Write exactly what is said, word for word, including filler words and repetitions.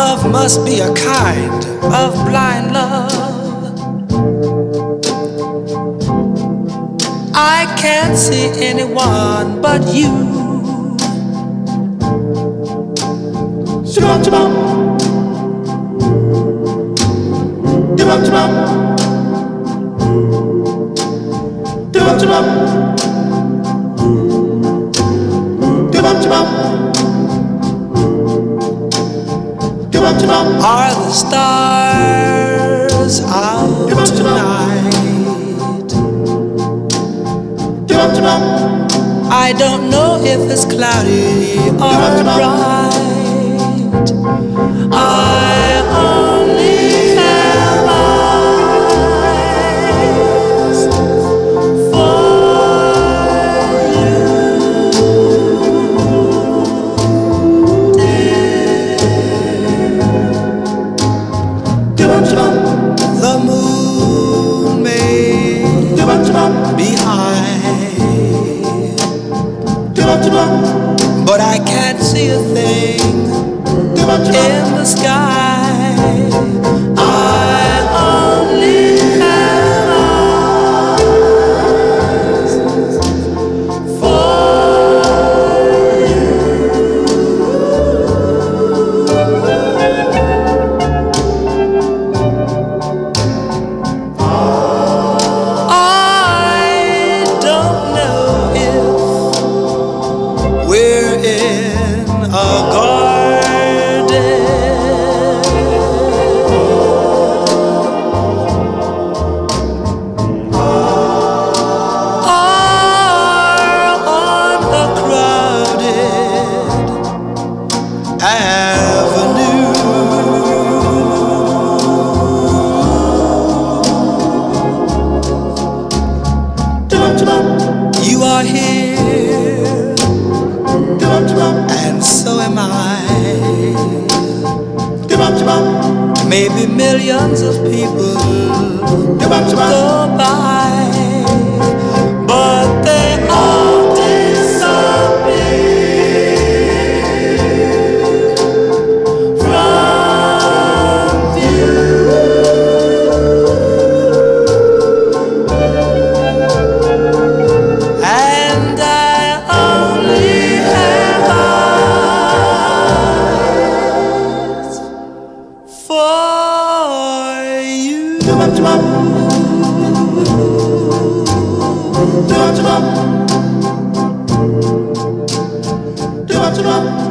Love must be a kind of blind love. I can't see anyone but you. Shabam, shabam. Shabam, shabam. Shabam, shabam. Shabam, shabam. Are the stars out tonight? I don't know if it's cloudy or bright. I only have eyes for the moon may be high, but I can't see a thing in the sky. I only have eyes for you. We're in a garden, or on a crowded avenue. You are here, and so am I. Maybe millions of people go by, but they all disappear from view. And I only have eyes for you. Do